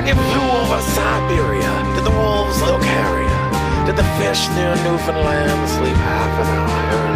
When you flew over Siberia, did the wolves look hairier? Did the fish near Newfoundland sleep half an hour earlier?